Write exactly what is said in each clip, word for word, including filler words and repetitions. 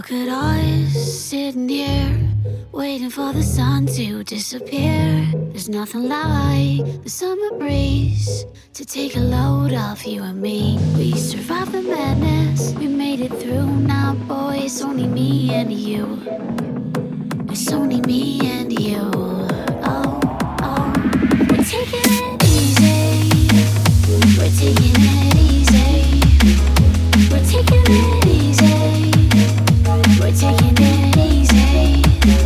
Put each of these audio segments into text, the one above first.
Look at us sitting here, waiting for the sun to disappear. There's nothing like the summer breeze to take a load off you and me. We survived the madness, we made it through. Now boy, it's only me and you. It's only me and you. Oh, oh. We're taking it easy. We're taking it easy. We're taking it easy. We're taking it easy.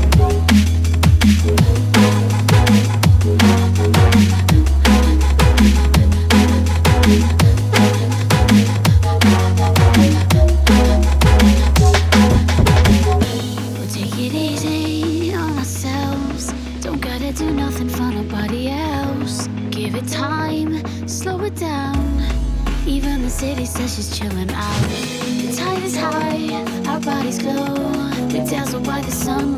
We'll take it easy on ourselves. Don't gotta do nothing for nobody else. Give it time, slow it down. Even the city says she's chilling out. The tide is high, our bodies glow. We dazzled by the sun